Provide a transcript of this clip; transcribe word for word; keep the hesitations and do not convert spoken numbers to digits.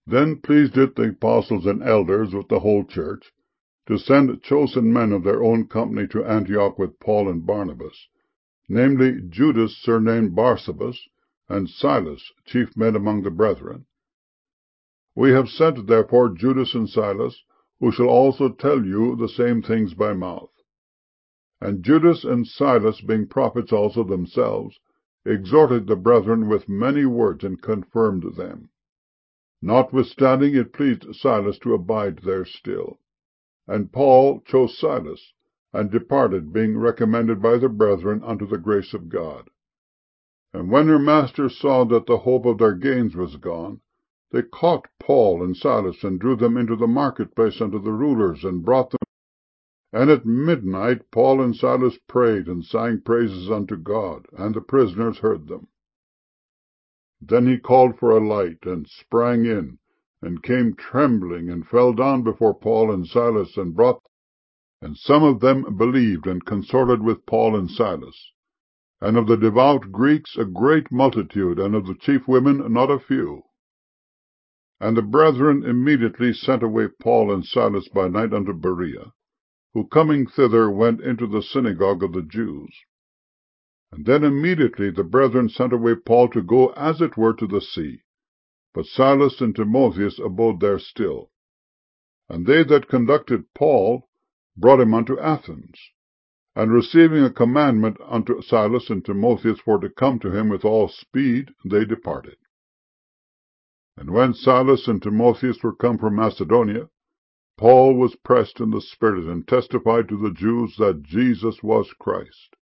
Then pleased it the apostles and elders with the whole church to send chosen men of their own company to Antioch with Paul and Barnabas, namely Judas surnamed Barsabas, and Silas, chief men among the brethren. We have sent therefore Judas and Silas, who shall also tell you the same things by mouth. And Judas and Silas, being prophets also themselves, exhorted the brethren with many words, and confirmed them. Notwithstanding, it pleased Silas to abide there still. And Paul chose Silas, and departed, being recommended by the brethren unto the grace of God. And when their masters saw that the hope of their gains was gone, they caught Paul and Silas, and drew them into the marketplace unto the rulers, and brought them. And at midnight Paul and Silas prayed, and sang praises unto God, and the prisoners heard them. Then he called for a light, and sprang in, and came trembling, and fell down before Paul and Silas, and brought them. And some of them believed, and consorted with Paul and Silas. And of the devout Greeks a great multitude, and of the chief women not a few. And the brethren immediately sent away Paul and Silas by night unto Berea, who coming thither went into the synagogue of the Jews. And then immediately the brethren sent away Paul to go as it were to the sea, but Silas and Timotheus abode there still. And they that conducted Paul brought him unto Athens. And receiving a commandment unto Silas and Timotheus for to come to him with all speed, they departed. And when Silas and Timotheus were come from Macedonia, Paul was pressed in the Spirit, and testified to the Jews that Jesus was Christ.